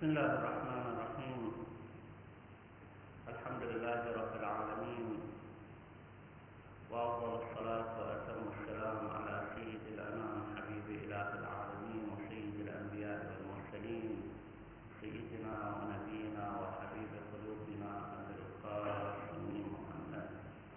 الله الرحمن الرحيم. الحمد لله رب العالمين، وأفضل الصلاة وأتم السلام على سيد الأنام حبيب إله العالمين وسيد الأنبياء والمرسلين، سيدنا ونبينا وحبيب قلوبنا أبي القاسم محمد.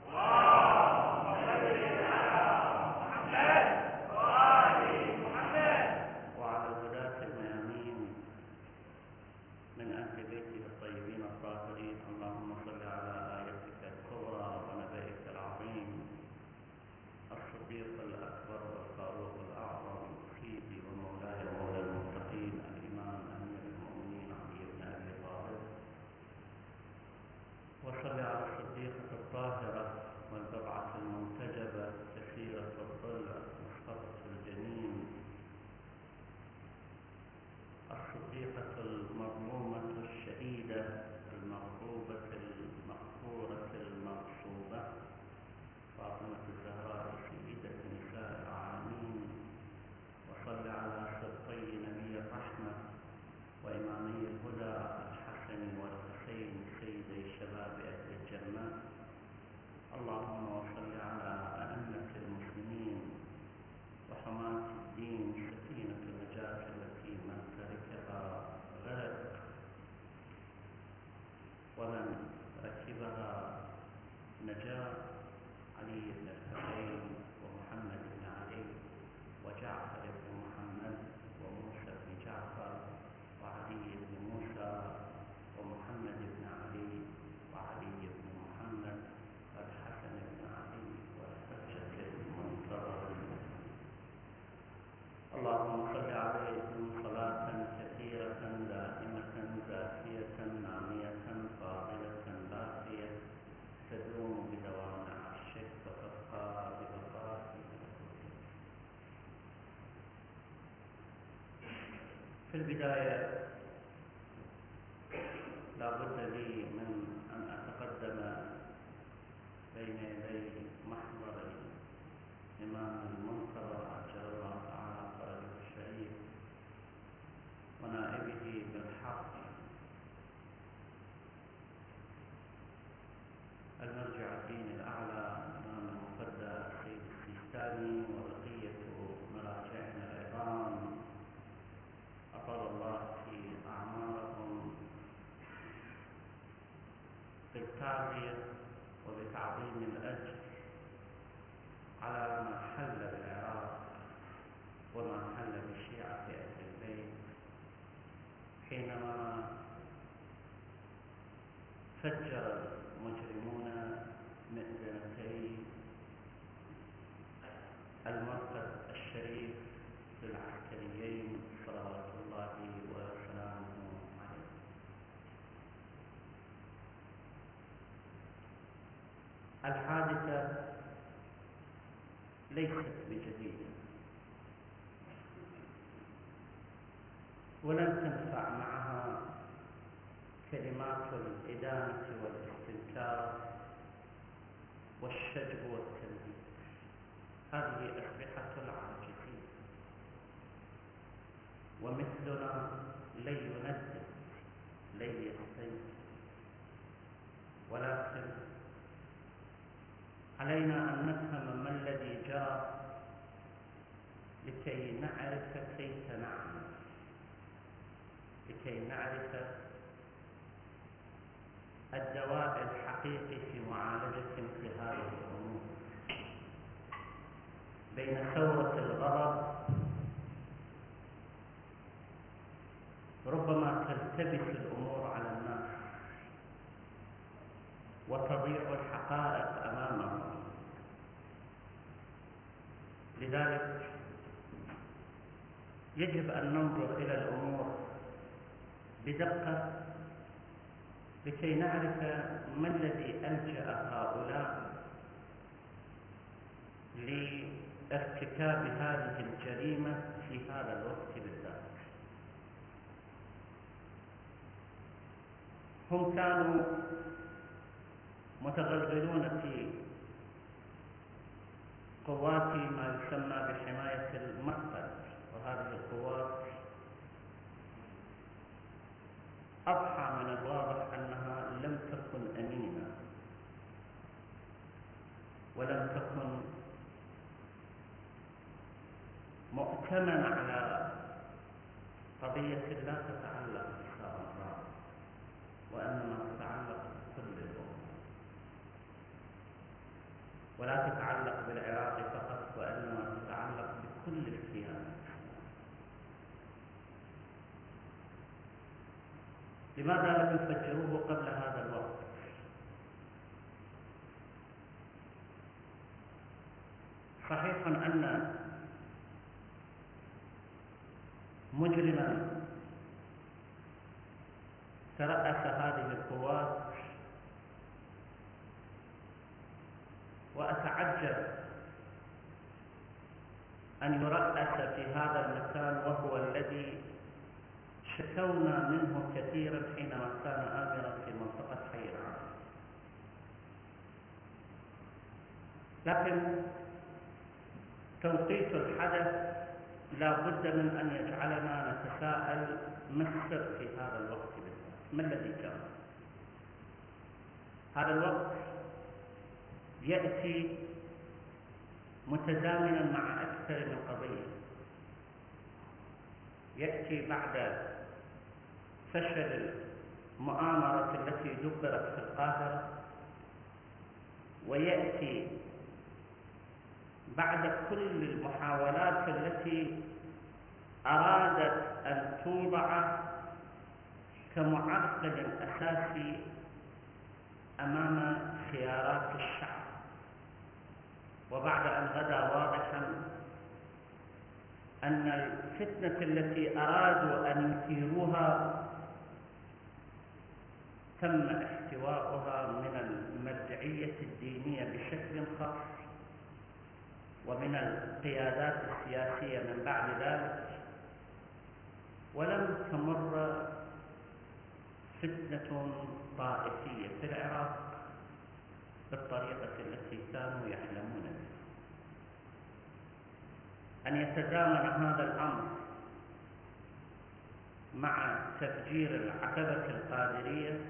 وعلى الهداة الميامين من أهل بيته الطيبين الطاهرين. اللهم صل على آيتك الكبرى ونبيك العظيم الصديق الأكبر والفاروق الأعظم سيدي ومولاي ومولى المتقين الإمام أمير المؤمنين علي بن أبي طالب، وصل على الصديقة الطاهرة والبضعة المنتجبة كثيرة الضلع مصطفى الجنين، الصديقة المظلومة الشهيدة المغضوبة المغفورة المغصوبة فاطمة الزهراء سيدة نساء العالمين. وصل على سبطي نبي الرحمة وإمامي الهدى الحسن والحسين سيدي شباب أهل الجنة. اللهم وصل على أئمة المسلمين وحماة الدين سفينة النجاة التي من تركها غرق ومن ركبها نجا، علي بن الحسين ومحمد بن علي وجعفر بن محمد وموسى بن جعفر وعلي بن موسى ومحمد بن علي وعلي بن محمد والحسن بن علي والحجة المنتظر. اللهم صل عليهم صلاة كثيرة دائمة زاكية نامية فاضلة باقية تدوم بدوام عرشك وتبقى ببقاء ملكوتك. في البداية لا بد لي من أن أتقدم بين يدي محضر الإمام المنتظر عجل الله تعالى فرجه الشريف ونائبه بالحق المرجع الدين الأعلى الإمام المفدى السيد السيستاني وبقية مراجعنا العظام، أطال الله في أعمارهم بالتعزية وبتعظيم الأجر على ما حل بالعراق وما حل بالشيعة في أهل البيت حينما فجر المجرمون مئذنتي المرقد الشريف للعسكريين صلوات الله وسلامه عليه. الحادثة ليست بجديدة ولن تنفع معها كلمات الإدانة والاستنكار والشجب والتنديد. هذه أسلحة العاجزين، ومثلنا لن يندد لن يستنكر، ولكن علينا أن نفهم ما الذي جرى لكي نعرف كيف نعمل، لكي نعرف الدواء الحقيقي في معالجة مثل هذه الأمور. بين ثورة الغضب ربما تلتبس الأمور على الناس وتضيع الحقائق أمامهم، لذلك يجب أن ننظر إلى الأمور بدقة لكي نعرف ما الذي ألجأ هؤلاء لارتكاب هذه الجريمة في هذا الوقت بالذات. هم كانوا متغلغلون في قوات ما يسمى بحماية المقتل، وهذه القوات أضحى من الواضح أنها لم تكن أمينة ولم تكن مؤتمنة على قضية لا تتعلق بالسامراء وإنما تتعلق بكل الأمة، ولا تتعلق بالعراق فقط وإنما تتعلق بكل الكيان. لماذا لم يفجروه قبل هذا الوقت؟ صحيح أن مجرما ترأس هذه القوات، وأتعجب أن يرأس في هذا المكان وهو الذي شكونا منه كثيرا حينما كان آمرا في منطقة حي العرب. لكن توقيت الحدث لا بد من أن يجعلنا نتساءل ما السر في هذا الوقت بالذات؟ ما الذي كان؟ هذا الوقت يأتي متزامنا مع أكثر من قضية. يأتي بعد فشل المؤامرة التي دبرت في القاهرة، ويأتي بعد كل المحاولات التي أرادت أن توضع كمعرقل أساسي أمام خيارات الشعب، وبعد أن غدا واضحا أن الفتنة التي أرادوا أن يثيروها تم احتواؤها من المرجعية الدينية بشكل خاص ومن القيادات السياسية من بعد ذلك، ولم تمر فتنة طائفية في العراق بالطريقة التي كانوا يحلمون بها. أن يتزامن هذا الأمر مع تفجير العتبة القادرية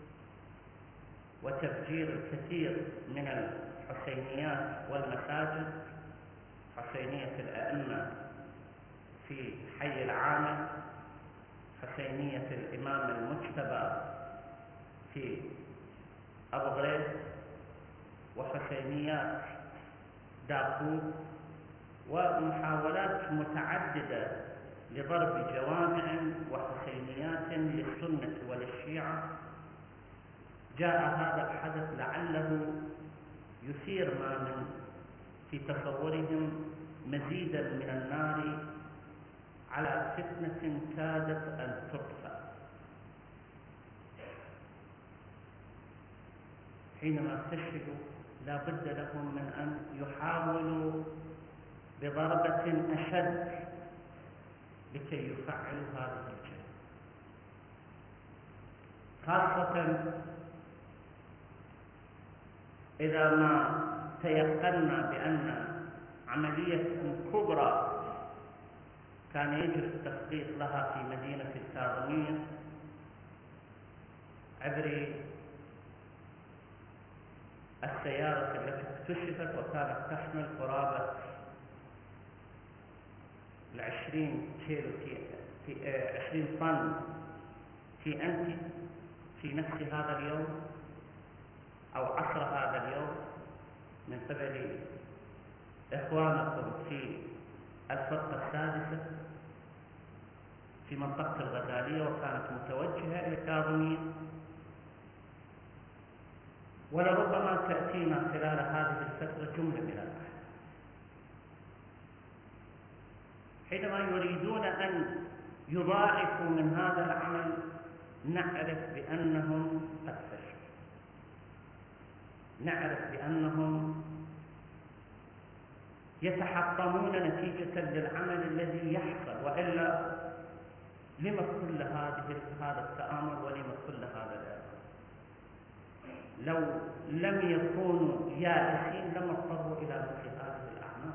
وتفجير الكثير من الحسينيات والمساجد، حسينية الأئمة في حي العامل، حسينية الإمام المجتبى في أبو غريب، وحسينيات داخوك، ومحاولات متعددة لضرب جوامع وحسينيات للسنة وللشيعة. جاء هذا الحدث لعله يثير ما من في تصورهم مزيدا من النار على فتنة كادت أن تطفأ. حينما فشلوا لا بد لهم من أن يحاولوا بضربة أشد لكي يفعلوا هذه الجهة، خاصة إذا ما تيقنا بأن عملية كبرى كان يجري التخطيط لها في مدينة الكاظمية عبر السيارة التي اكتشفت وكانت تحمل قرابة 20 طن TNT في نفس هذا اليوم أو عصر هذا اليوم من قبل إخوانكم في الفرقة السادسة في منطقة الغزالية، وكانت متوجهة إلى الكاظمية. ولربما تأتينا خلال هذه الفترة جملة من الأحداث حينما يريدون أن يضاعفوا من هذا العمل. نعرف بأنهم قد فشلوا، نعرف بأنهم يتحطمون نتيجة للعمل الذي يحصل، وإلا لما كل هذا التآمر ولما كل هذا الإرهاب؟ لو لم يكونوا يائسين لما اضطروا إلى مثل هذه الأعمال،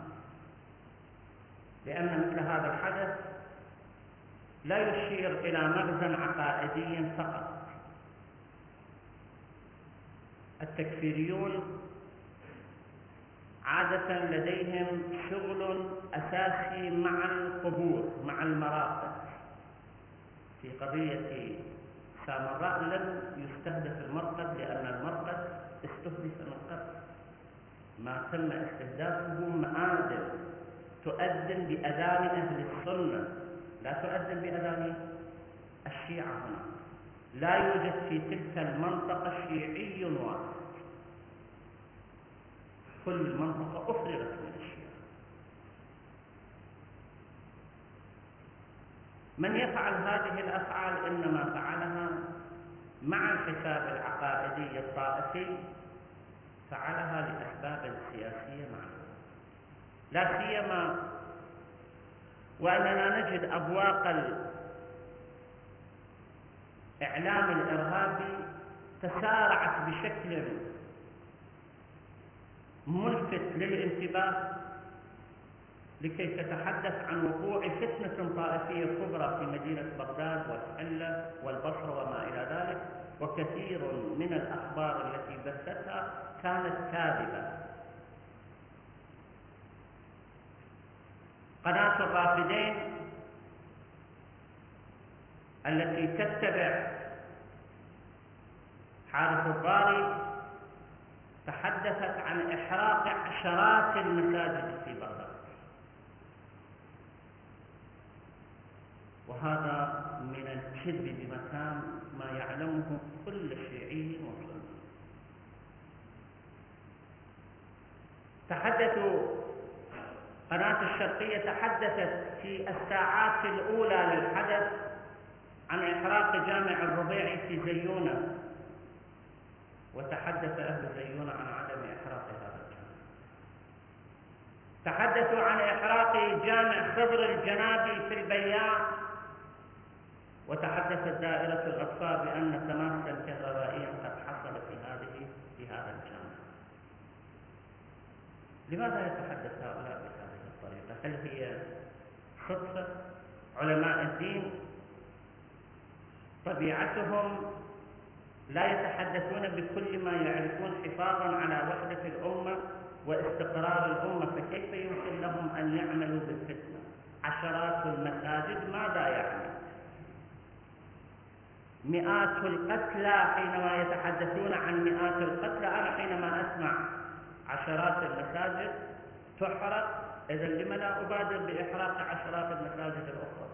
لأن مثل هذا الحدث لا يشير إلى مغزى عقائدي فقط، التكفيريون عادة لديهم شغل أساسي مع القبور، مع المراقد. في قضية سامراء لم يستهدف المرقد لأن المرقد استهدف من قبل، ما تم استهدافه مآذن تؤذن بأذان أهل السنة، لا تؤذن بأذان الشيعة. هنا لا يوجد في تلك المنطقة شيعي واحد، كل المنطقة أفرغت من الشيعة. من يفعل هذه الأفعال إنما فعلها مع الحساب العقائدي الطائفي، فعلها لأسباب سياسية معلومة، لا سيما وأننا نجد أبواق الإعلام الإرهابي تسارعت بشكل ملفت للانتباه لكي تتحدث عن وقوع فتنة طائفية كبرى في مدينة بغداد والحلة والبصرة وما إلى ذلك، وكثير من الأخبار التي بثتها كانت كاذبة. قناة الرافدين التي تتبع حارث الضاري تحدثت عن إحراق عشرات المساجد في بغداد، وهذا من الكذب بمكان ما يعلمه كل شيعي مسلم. قناة الشرقية تحدثت في الساعات الأولى للحدث عن إحراق جامع الربيعي في زيونة، وتحدث أهل زيونة عن عدم إحراق هذا الجامع. تحدثوا عن إحراق جامع خضر الجنابي في البياع، وتحدثت دائرة الأطفال بأن تماسا كهربائيا قد حصل في هذا الجامع. لماذا يتحدث هؤلاء بهذه الطريقة؟ هل هي صدفة؟ علماء الدين طبيعتهم لا يتحدثون بكل ما يعرفون حفاظا على وحدة الأمة واستقرار الأمة، فكيف يمكن لهم أن يعملوا بالفتنة؟ عشرات المساجد ماذا يعني؟ مئات القتلى، حينما يتحدثون عن مئات القتلى، أنا حينما أسمع عشرات المساجد تحرق، إذا لم لا أبادر بإحراق عشرات المساجد الأخرى؟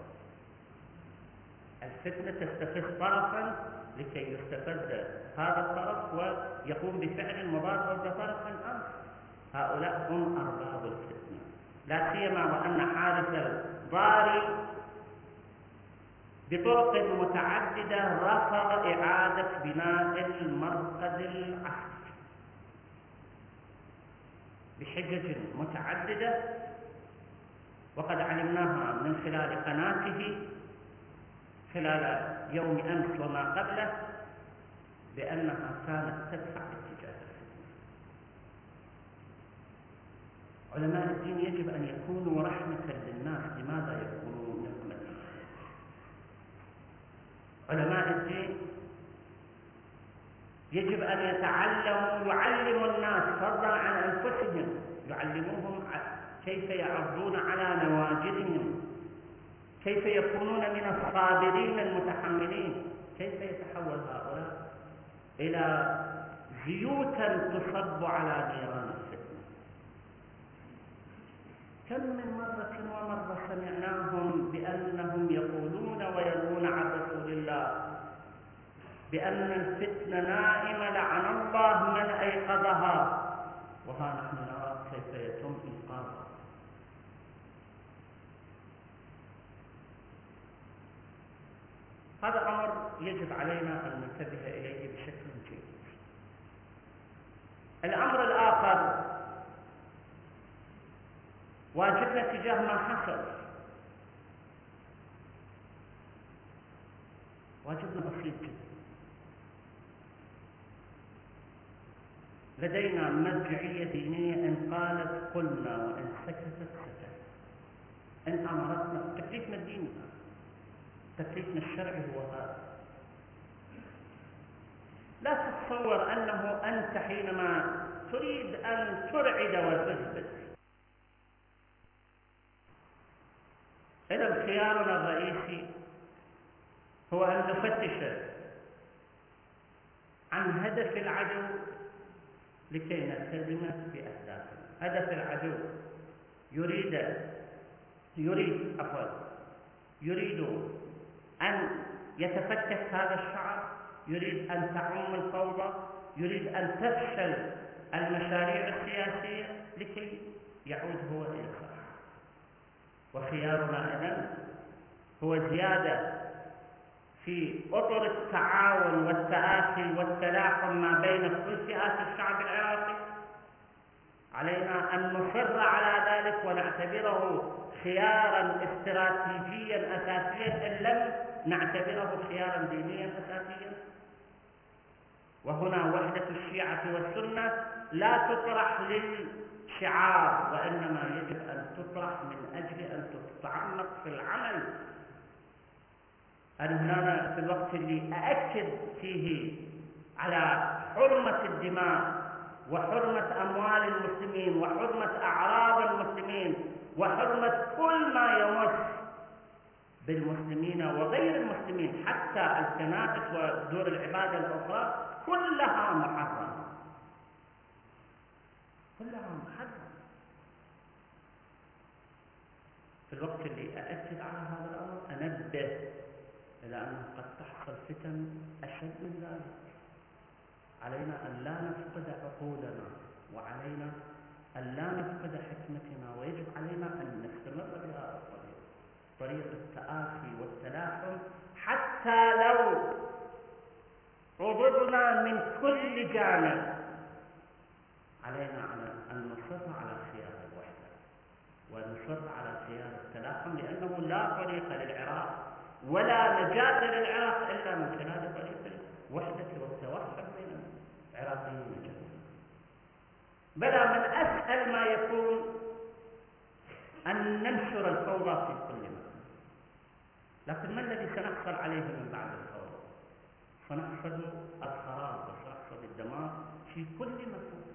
الفتنة تستفز طرفا لكي يستفز هذا الطرف ويقوم بفعل مضاد ضد طرف آخر. هؤلاء هم أرباب الفتنة، لا سيما وأن حارث الضاري بطرق متعددة رفض إعادة بناء المرقد العسكري بحجج متعددة، وقد علمناها من خلال قناته خلال يوم أمس وما قبله بأنها كانت تدفع باتجاه الفتنة. علماء الدين يجب أن يكونوا رحمة للناس، لماذا يكونوا نقمة؟ علماء الدين يجب أن يعلموا الناس فضلا عن أنفسهم، يعلموهم كيف يعضون على نواجذهم، كيف يكونون من الصابرين المتحملين. كيف يتحول هؤلاء إلى زيوتا تصب على نيران الفتنة؟ كم من مرة ومرة سمعناهم بأنهم يقولون ويروون عن رسول الله بأن الفتنة نائمة لعن الله من أيقظها، وها نحن نرى كيف يتم إيقاظها. هذا أمر يجب علينا أن ننتبه إليه بشكل جيد. الأمر الآخر، واجبنا تجاه ما حصل، واجبنا بسيط جدا. لدينا مرجعية دينية، إن قالت قلنا وإن سكتت سكت. إن أمرتنا، تكليفنا الديني، تكليفنا الشرعي هو هذا. لا تتصور أنه أنت حينما تريد أن ترعد وتثبت، إذا خيارنا الرئيسي هو أن نفتش عن هدف العدو لكي نلتزم بأهدافنا. هدف العدو يريد أن يتفتت هذا الشعب، يريد أن تعم الفوضى، يريد أن تفشل المشاريع السياسية لكي يعود هو إلى الصراع. وخيارنا إذن هو زيادة في أطر التعاون والتآخي والتلاحم ما بين كل فئات الشعب العراقي. علينا أن نصر على ذلك ونعتبره خيارا استراتيجيا أساسيا إن لم نعتبره خيارا دينيا أساسيا. وهنا وحدة الشيعة والسنة لا تطرح للشعار، وإنما يجب أن تطرح من أجل أن تتعمق في العمل. أنا في الوقت اللي أأكد فيه على حرمة الدماء وحرمة أموال المسلمين وحرمة أعراض المسلمين وحرمة كل ما يمس بالمسلمين وغير المسلمين، حتى الكنائس ودور العبادة الأخرى كلها محرمة، كلها محرمة. في الوقت اللي أأكد على هذا الأمر أنبه إلى أنه قد تحصل فتن أشد من ذلك. علينا أن لا نفقد عقولنا، وعلينا أن لا نفقد حكمتنا، ويجب علينا أن نستمر بهذا الطريق، طريق التآخي والتلاحم، حتى لو عضدنا من كل جانب. علينا أن نصر على خيار الوحدة ونصر على خيار التلاحم، لأنه لا طريق للعراق ولا نجاة للعراق إلا من خلال طريق الوحدة والتوحد بين العراقيين جميعا. بلى من أسهل ما يكون أن ننشر الفوضى في كل مكان، لكن ما الذي سنحصل عليه من بعد الفوضى؟ سنحصد الخراب وسنحصد الدمار في كل مكان.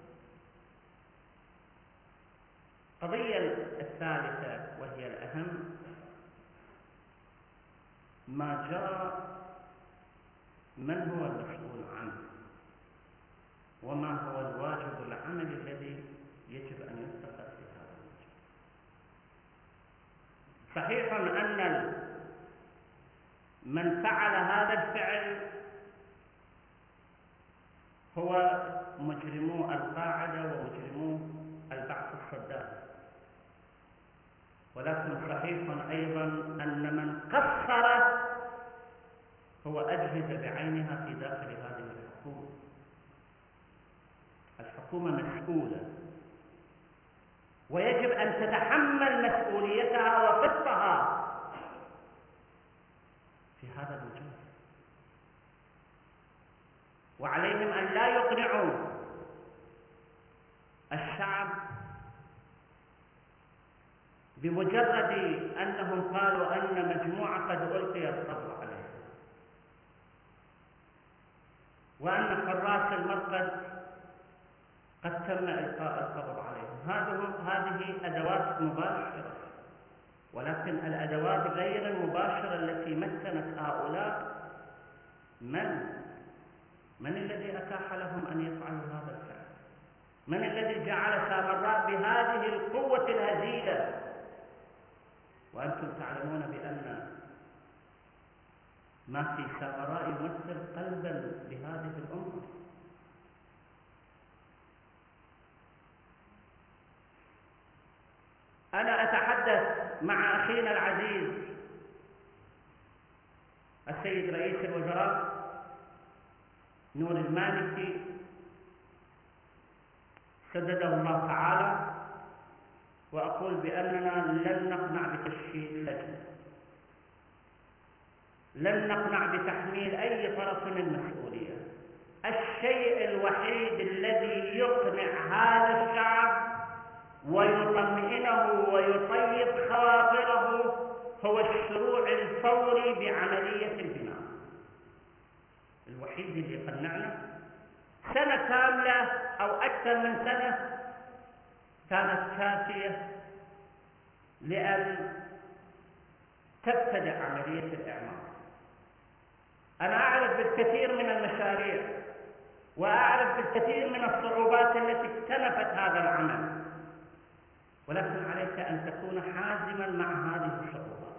القضية الثالثة وهي الأهم، ما جرى من هو المسؤول عنه، وما هو الواجب العملي الذي يجب أن يتخذ في هذا المجال. صحيح أن من فعل هذا الفعل هو مجرمو القاعدة ومجرمو البعث الصدام، ولكن صحيح أيضا أن من قصر هو أجهزة بعينها في داخل هذه الحكومة. الحكومة مسؤولة ويجب أن تتحمل مسؤوليتها وقصها في هذا المجال، وعليهم أن لا يقنعوا الشعب بمجرد أنهم قالوا أن مجموعة قد ألقي القبض عليها وأن حراس المرقد قد تم إلقاء القبض عليهم. هذه أدوات مباشرة، ولكن الأدوات غير المباشرة التي مكنت هؤلاء من الذي أتاح لهم أن يفعلوا هذا الفعل؟ من الذي جعل سامراء بهذه القوة الهزيلة؟ وأنتم تعلمون بأن ما في سامراء يمثل قلبا لهذه الأمة. أنا أتحدث مع أخينا العزيز السيد رئيس الوزراء نور المالكي سدده الله تعالى، وأقول بأننا لن نقنع بتشكيل لجنة، لن نقنع بتحميل أي طرف المسؤولية. الشيء الوحيد الذي يقنع هذا الشعب ويطمئنه ويطيب خواطره هو الشروع الفوري بعملية البناء. الوحيد اللي يقنعنا سنة كاملة أو أكثر من سنة كانت كافية لأن تبتدأ عملية الإعمار. أنا أعرف بالكثير من المشاريع وأعرف بالكثير من الصعوبات التي اكتنفت هذا العمل، ولكن عليك أن تكون حازما مع هذه الصعوبات.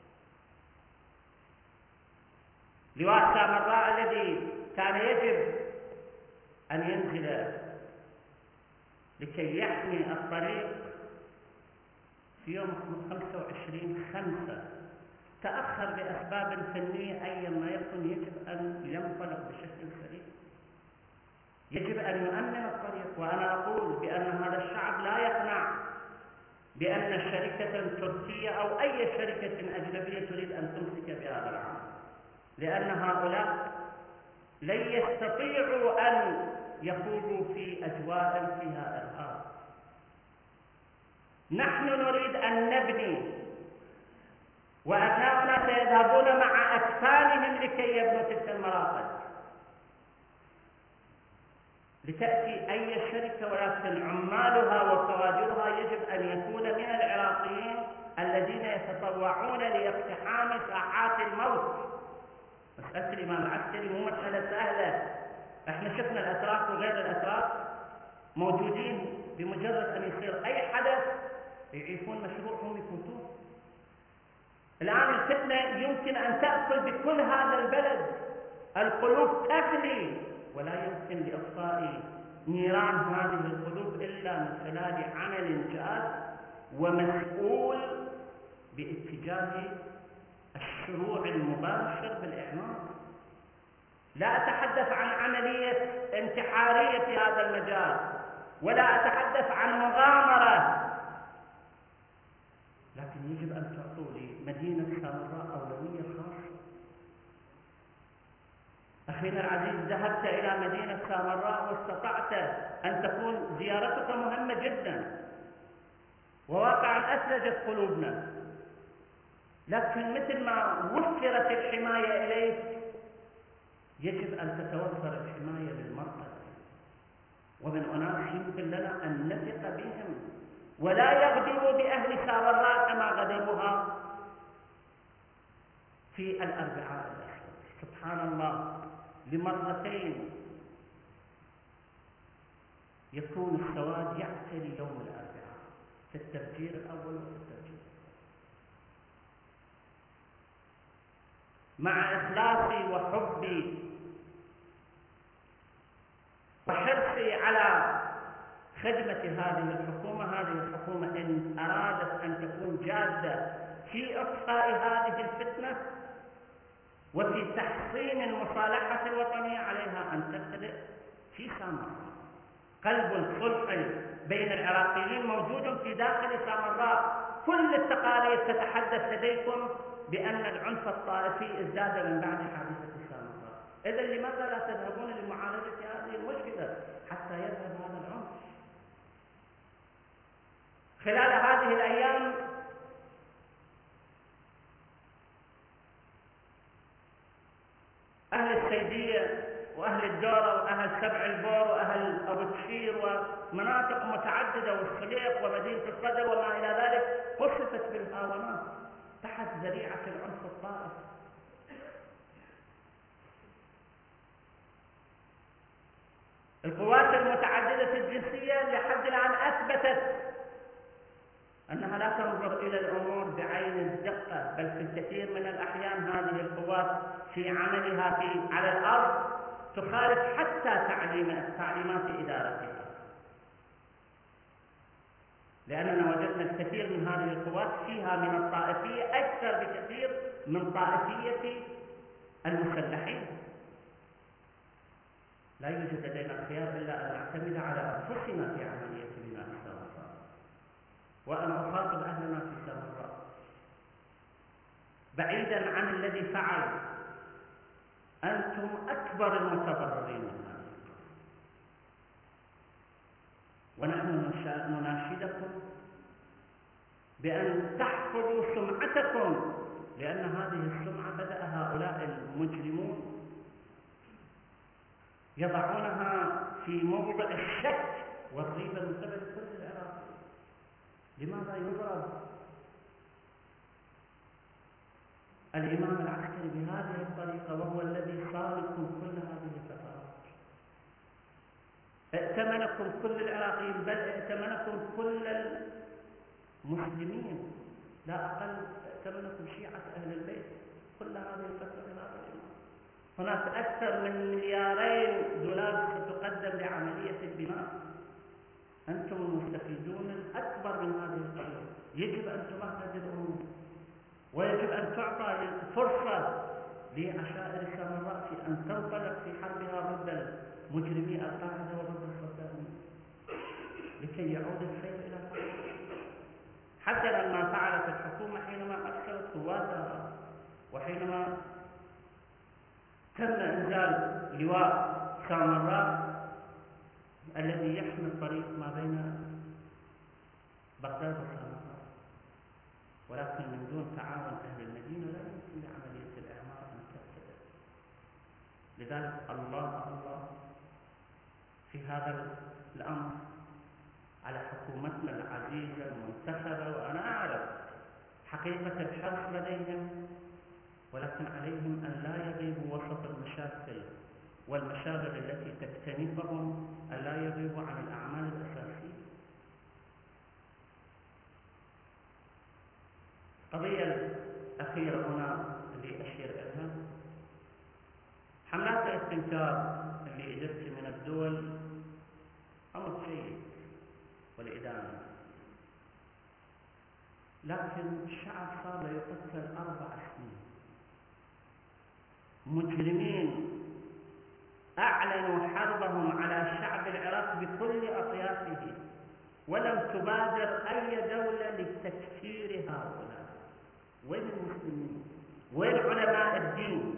لواء سامراء الذي كان يجب أن ينزل لكي يحمي الطريق في يوم 25/5 تأخر لأسباب فنية. أيما يكن يجب أن ينطلق بشكل سريع، يجب أن يؤمن الطريق. وأنا أقول بأن هذا الشعب لا يقنع بأن شركة تركية أو أي شركة أجنبية تريد أن تمسك بهذا العمل، لأن هؤلاء لن يستطيعوا أن يخوضوا في أجواء فيها إرهاب. نحن نريد أن نبني، وأبناؤنا سيذهبون مع أكفانهم لكي يبنوا تلك المراقد، لتأتي أي شركة، ولكن عمالها وكوادرها يجب أن يكون من العراقيين الذين يتطوعون لاقتحام ساحات الموت. مسألة الإمام العسكري مو مسألة سهلة. احنا شفنا الأتراك وغير الأتراك موجودين، بمجرد أن يصير أي حدث يعيشون مشروعهم يفوتون. الآن الفتنة يمكن أن تأكل بكل هذا البلد، القلوب تغلي، ولا يمكن لإطفاء نيران هذه القلوب إلا من خلال عمل جاد ومسؤول باتجاه الشروع المباشر بالإعمار. لا أتحدث عن عملية انتحارية في هذا المجال، ولا أتحدث عن مغامرة، لكن يجب أن تعطوا لمدينة سامراء أولوية خاصة. أخينا العزيز، ذهبت إلى مدينة سامراء واستطعت أن تكون زيارتك مهمة جدا، وواقعا أثلجت قلوبنا، لكن مثل ما وفرت الحماية إليك يجب أن تتوفر الحماية للمرأة ومن أناس يمكن لنا أن نثق بهم ولا يغدروا بأهل سامراء كما غدروها في الأربعاء الأسود. سبحان الله، لمرتين يكون السواد يعتري يوم الأربعاء، في التفجير الأول وفي التفجير. مع إخلاصي وحبي وحرصي على خدمة هذه الحكومة إن أرادت أن تكون جادة في إطفاء هذه الفتنة وفي تحصين المصالحة الوطنية، عليها أن تبتدئ في سامراء. قلب الصلح بين العراقيين موجود في داخل سامراء. كل التقارير تتحدث لديكم بأن العنف الطائفي ازداد من بعد حادثة سامراء. إذا لماذا لا تذهبون لمعالجة هذه المشكلة حتى يذهب هذا العنف؟ خلال هذه الأيام أهل السيدية وأهل الدورة وأهل سبع البور وأهل أبو تشير ومناطق متعددة والصليق ومدينة القدر وما إلى ذلك قصفت بالهاونات تحت ذريعة العنف الطائفي. القوات المتعددة الجنسية لحد الآن أثبتت أنها لا تنظر إلى الأمور بعين الدقة، بل في الكثير من الأحيان هذه القوات في عملها على الأرض تخالف حتى تعليمات إدارتها، لأننا وجدنا الكثير من هذه القوات فيها من الطائفية أكثر بكثير من طائفية المسلحين. لا يوجد لدينا الخيار إلا أن نعتمد على أنفسنا في عملية بناء سامراء. وأنا أخاطب أهلنا في سامراء بعيدا عن الذي فعل، أنتم أكبر المتضررين من هذه القضية، ونحن نناشدكم بأن تحفظوا سمعتكم، لأن هذه السمعة بدأ هؤلاء المجرمون يضعونها في موضع الشك والريبة من قبل كل العراقيين. لماذا يضرب الإمام العسكري بهذه الطريقة وهو الذي صالكم كل هذه الفترات؟ ائتمنكم كل العراقيين، بل ائتمنكم كل المسلمين، لا أقل ائتمنكم شيعة أهل البيت كل هذه الفترة لهذا الإمام. هناك أكثر من $2 مليار ستقدم لعملية البناء. أنتم المستفيدون الأكبر من هذه القضية، يجب أن تمهد الأمور، ويجب أن تعطى فرصة لعشائر سامراء في أن تنطلق في حربها ضد مجرمي القاعدة وضد الصدامين لكي يعود الخير إلى فعله. حسنا ما فعلت الحكومة حينما أرسلت قواتها، وحينما تم إنزال لواء سامراء الذي يحمي الطريق ما بين بغداد وسامراء، ولكن من دون تعاون أهل المدينة لا يمكن لعملية الإعمار أن تبتدأ. لذلك الله في هذا الأمر على حكومتنا العزيزة المنتخبة، وأنا أعرف حقيقة الحرص لديهم، ولكن عليهم أن لا يغيبوا وسط المشاكل والمشاغل التي تكتنفهم، أن لا يغيبوا عن الأعمال الأساسية. القضية الأخيرة هنا اللي أشير إليها، حملات الاستنكار اللي إجت من الدول أمر جيد والإدانة، لكن الشعب صار يقتل 4 سنين. مجرمين أعلنوا حربهم على الشعب العراقي بكل أطيافه، ولم تبادر أي دولة لتكفير هؤلاء. وين المسلمين؟ وين علماء الدين؟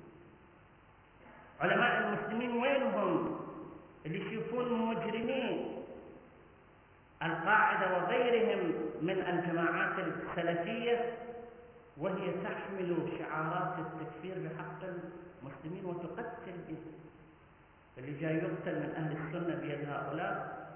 علماء المسلمين وينهم اللي يشوفون مجرمين القاعدة وغيرهم من الجماعات السلفية وهي تحمل شعارات التكفير بحق المسلمين وتقتل به؟ اللي جاي يقتل من أهل السنة بيد هؤلاء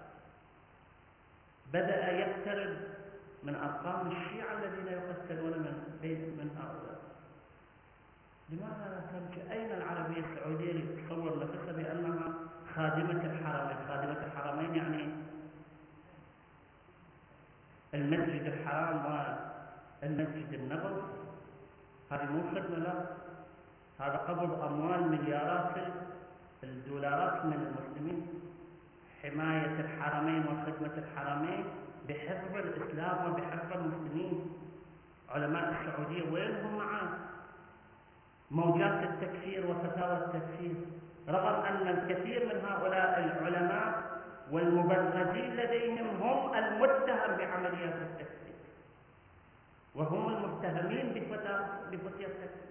بدأ يقترب من أرقام الشيعة الذين يقتلون من هؤلاء. لماذا لا ترجع؟ أين العربية السعودية اللي تصور نفسها بأنها خادمة الحرمين؟ خادمة الحرمين يعني المسجد الحرام والمسجد النبوي. هذه مو خدمة، لا، هذا قبض أموال مليارات $، من المسلمين، حماية الحرمين وخدمة الحرمين بحفظ الإسلام وبحفظ المسلمين. علماء السعودية وينهم مع موجات التكفير وفتاوى التكفير، رغم أن الكثير من هؤلاء العلماء والمبرزين لديهم هم المتهم بعمليات التكفير، وهم المتهمين بفتية التكفير.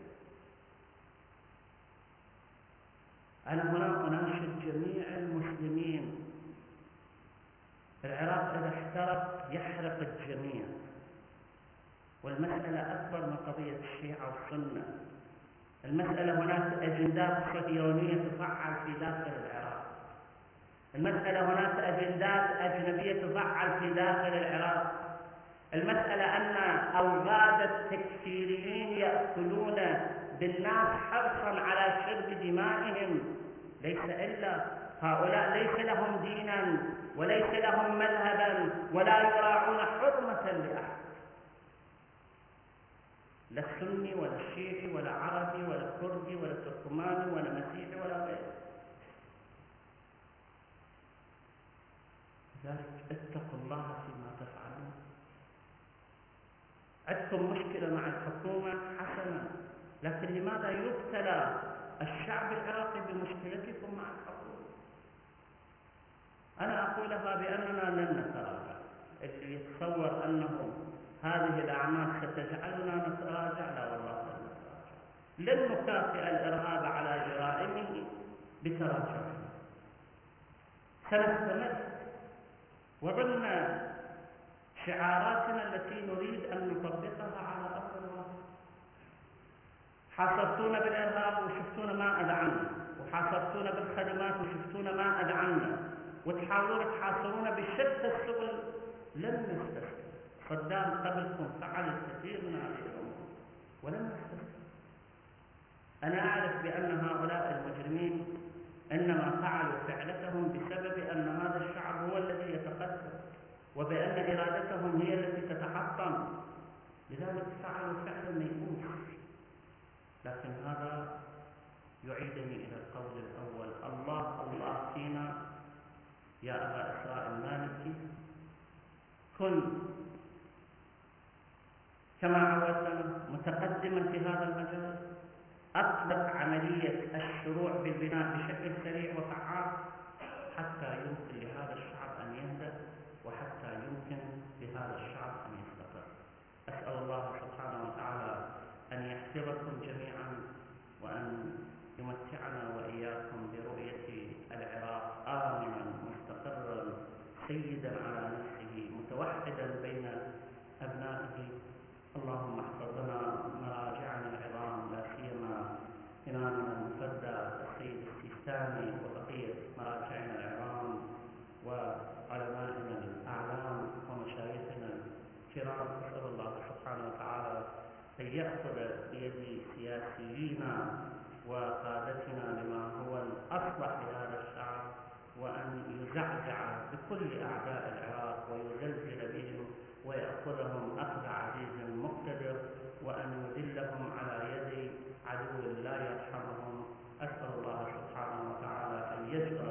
أنا هنا أناشد جميع المسلمين، العراق إذا احترق يحرق الجميع، والمسألة أكبر من قضية الشيعة والسنة. المسألة هناك أجندات صهيونية تفعل في داخل العراق، المسألة هناك أجندات أجنبية تفعل في داخل العراق، المسألة أن أوغاد التكفيريين يأكلون بالناس حرصا على شرب دمائهم. ليس إلا هؤلاء ليس لهم دينا وليس لهم مذهبا ولا يراعون حرمة لأحد، لا السني ولا الشيعي ولا عربي ولا كردي ولا تركماني ولا مسيحي ولا غيره. لذلك اتقوا الله فيما تفعلون. عندكم مشكلة مع الحكومة حسنا، لكن لماذا يبتلى الشعب العراقي بمشكلتكم مع الحكومة؟ أنا أقولها بأننا لن نتراجع. اللي يتصور أنه هذه الأعمال ستجعلنا نتراجع، لا والله لن نتراجع. لن نكافئ الإرهاب على جرائمه بتراجعه، سنستمر وضمن شعاراتنا التي نريد أن نطبقها على أرض الواقع. حاصرتونا بالإرهاب وشفتونا ما أذعنا، وحاصرتونا بالخدمات انتم شفتون ما أذعنا وتحاولون تحاصرونا بشتى السبل، لن نستسلم. صدام قبلكم فعل الكثير من هذه الأمور ولن نستسلم. أنا أعرف بأن هؤلاء المجرمين إنما فعلوا فعلتهم بسبب أن هذا الشعب هو الذي يتقدم، وبأن إرادتهم هي التي تتحطم، لذلك فعلوا فعلا ميؤوس. لكن هذا يعيدني إلى القول الأول: الله فينا يا أبا إسراء المالكي. كن كما عودتنا متقدما في هذا المجال، أطلق عملية الشروع بالبناء بشكل سريع وفعال حتى يمكن لهذا الشعب أن يهدأ، وحتى يمكن لهذا الشعب أن يستقر. أسأل الله سبحانه وتعالى أن يحفظكم جميعا، وأن يمتعنا وإياكم برؤية العراق آمنا مستقرا سيدا على نفسه متوحدا بين أبنائه. اللهم احفظ لنا مراجعنا العظام، لا سيما إمامنا المفدى السيد السيستاني وبقية مراجعنا العظام وعلمائنا الأعلام ومشايخنا الكرام. أسأل الله سبحانه وتعالى أن يأخذ بيد سياسيينا وقادتنا لما هو الأصلح لهذا الشعب، وأن يزعزع بكل أعداء العراق ويزلزل بهم ويأخذهم أخذ عزيز مقتدر، وأن يذلهم على يد عدو لا يرحمهم. أسأل الله سبحانه وتعالى أن يجبر